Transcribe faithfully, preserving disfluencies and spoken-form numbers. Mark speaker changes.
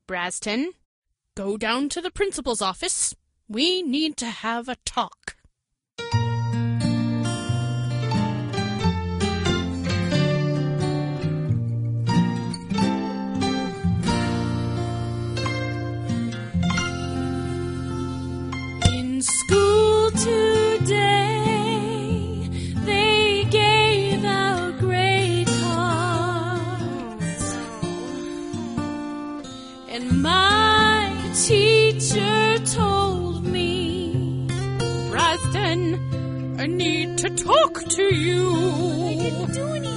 Speaker 1: Braston, go down to the principal's office. We need to have a talk. In school today, they gave out grade cards, and my teacher told me, Braston, I need to talk to you.